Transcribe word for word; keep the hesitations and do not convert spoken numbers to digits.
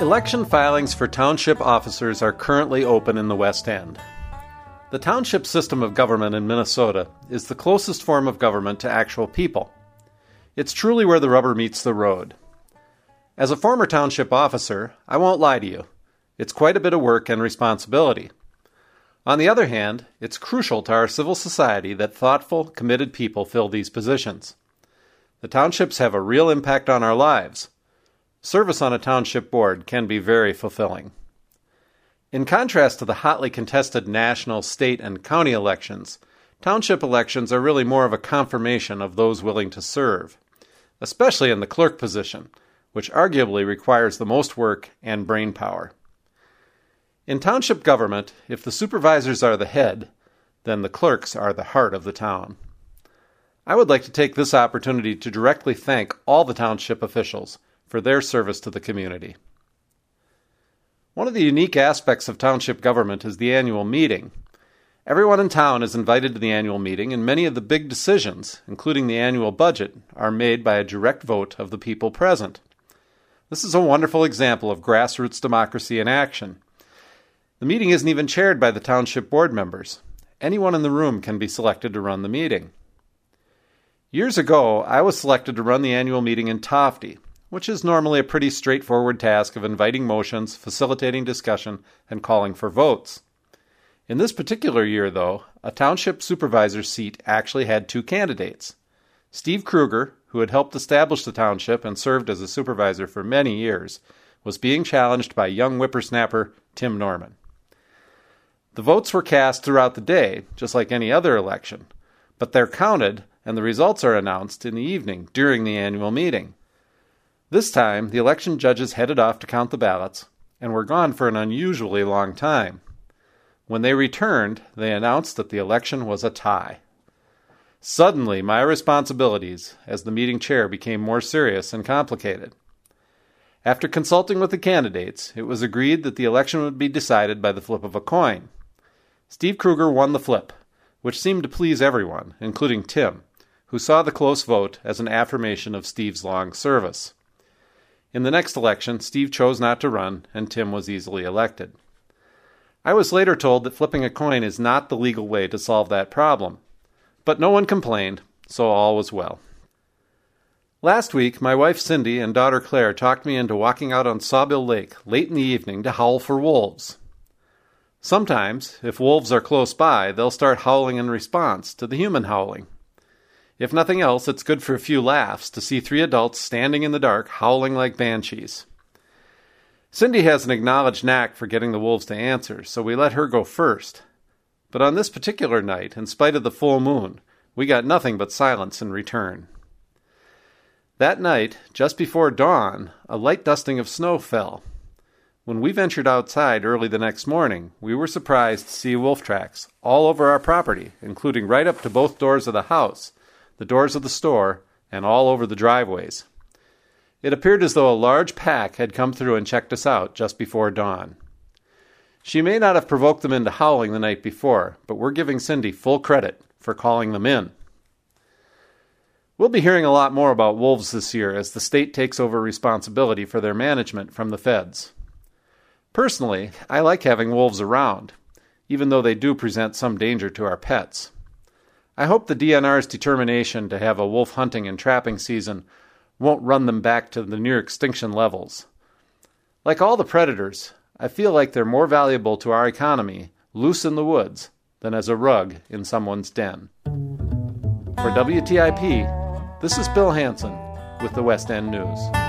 Election filings for township officers are currently open in the West End. The township system of government in Minnesota is the closest form of government to actual people. It's truly where the rubber meets the road. As a former township officer, I won't lie to you. It's quite a bit of work and responsibility. On the other hand, it's crucial to our civil society that thoughtful, committed people fill these positions. The townships have a real impact on our lives. Service on a township board can be very fulfilling. In contrast to the hotly contested national, state, and county elections, township elections are really more of a confirmation of those willing to serve, especially in the clerk position, which arguably requires the most work and brain power. In township government, if the supervisors are the head, then the clerks are the heart of the town. I would like to take this opportunity to directly thank all the township officials for their service to the community. One of the unique aspects of township government is the annual meeting. Everyone in town is invited to the annual meeting, and many of the big decisions, including the annual budget, are made by a direct vote of the people present. This is a wonderful example of grassroots democracy in action. The meeting isn't even chaired by the township board members. Anyone in the room can be selected to run the meeting. Years ago, I was selected to run the annual meeting in Tofte, which is normally a pretty straightforward task of inviting motions, facilitating discussion, and calling for votes. In this particular year, though, a township supervisor's seat actually had two candidates. Steve Kruger, who had helped establish the township and served as a supervisor for many years, was being challenged by young whippersnapper Tim Norman. The votes were cast throughout the day, just like any other election, but they're counted and the results are announced in the evening during the annual meeting. This time, the election judges headed off to count the ballots and were gone for an unusually long time. When they returned, they announced that the election was a tie. Suddenly, my responsibilities as the meeting chair became more serious and complicated. After consulting with the candidates, it was agreed that the election would be decided by the flip of a coin. Steve Kruger won the flip, which seemed to please everyone, including Tim, who saw the close vote as an affirmation of Steve's long service. In the next election, Steve chose not to run, and Tim was easily elected. I was later told that flipping a coin is not the legal way to solve that problem. But no one complained, so all was well. Last week, my wife Cindy and daughter Claire talked me into walking out on Sawbill Lake late in the evening to howl for wolves. Sometimes, if wolves are close by, they'll start howling in response to the human howling. If nothing else, it's good for a few laughs to see three adults standing in the dark howling like banshees. Cindy has an acknowledged knack for getting the wolves to answer, so we let her go first. But on this particular night, in spite of the full moon, we got nothing but silence in return. That night, just before dawn, a light dusting of snow fell. When we ventured outside early the next morning, we were surprised to see wolf tracks all over our property, including right up to both doors of the house, the doors of the store, and all over the driveways. It appeared as though a large pack had come through and checked us out just before dawn. She may not have provoked them into howling the night before, but we're giving Cindy full credit for calling them in. We'll be hearing a lot more about wolves this year as the state takes over responsibility for their management from the feds. Personally, I like having wolves around, even though they do present some danger to our pets. I hope the D N R's determination to have a wolf hunting and trapping season won't run them back to the near extinction levels. Like all the predators, I feel like they're more valuable to our economy loose in the woods than as a rug in someone's den. For W T I P, this is Bill Hansen with the West End News.